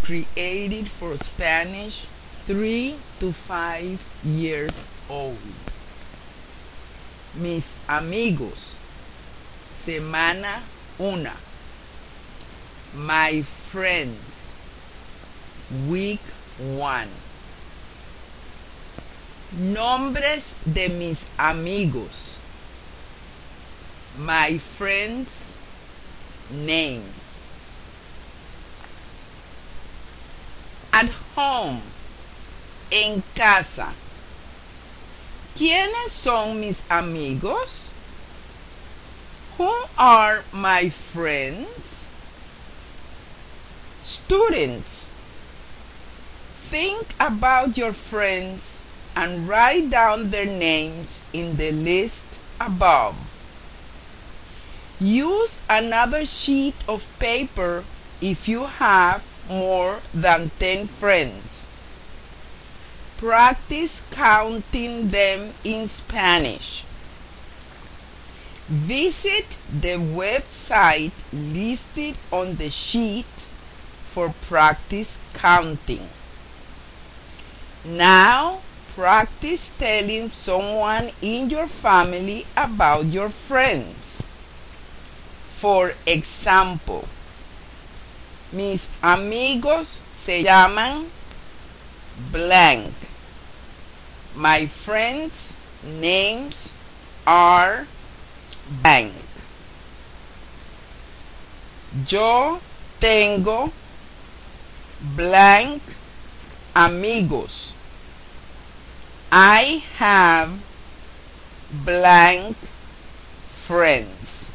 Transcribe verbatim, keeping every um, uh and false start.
created for Spanish three to five years old. Mis amigos, semana una. My friends, week one. Nombres de mis amigos. My friends' names. At home, en casa. ¿Quiénes son mis amigos? Who are my friends? Students, think about your friends and write down their names in the list above. Use another sheet of paper if you have more than ten friends. Practice counting them in Spanish. Visit the website listed on the sheet for practice counting. Now, practice telling someone in your family about your friends. For example, mis amigos se llaman blank. My friends' names are blank. Yo tengo blank amigos. I have blank friends.